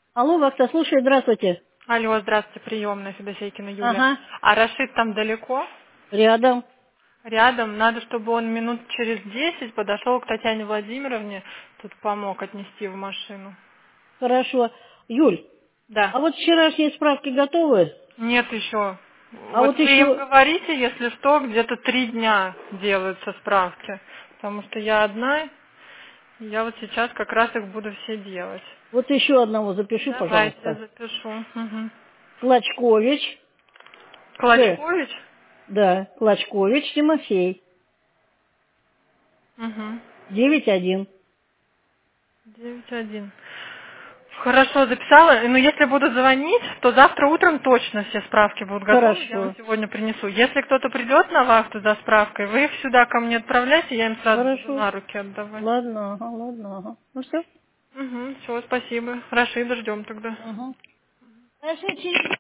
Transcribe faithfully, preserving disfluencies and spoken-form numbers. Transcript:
Алло, Вахта, слушай, здравствуйте. Алло, здравствуйте, приемная Федосейкина Юлия. Ага, А Рашид там далеко? рядом. Рядом. Надо, чтобы он минут через десять подошел к Татьяне Владимировне, тут помог отнести в машину. Хорошо. Юль, Да. а вот вчерашние справки готовы? Нет еще. А Вот вот вы им еще... говорите, если что, где-то три дня делаются справки. Потому что я одна, и я вот сейчас как раз их буду все делать. Вот еще одного запиши, Давайте я пожалуйста. запишу. Угу. Клочкович. К. Клочкович? Да, Клочкович Тимофей. Угу. девять один. девять один. Хорошо, записала. Но если буду звонить, то завтра утром точно все справки будут готовы. Я вам Хорошо. сегодня принесу. Если кто-то придет на вахту за справкой, вы их сюда ко мне отправляйте, я им сразу буду Хорошо. на руки отдавать. Ладно, ага, ладно, ага. Ну все. Угу, все, спасибо. Рашида ждем тогда. Угу. Хорошо, через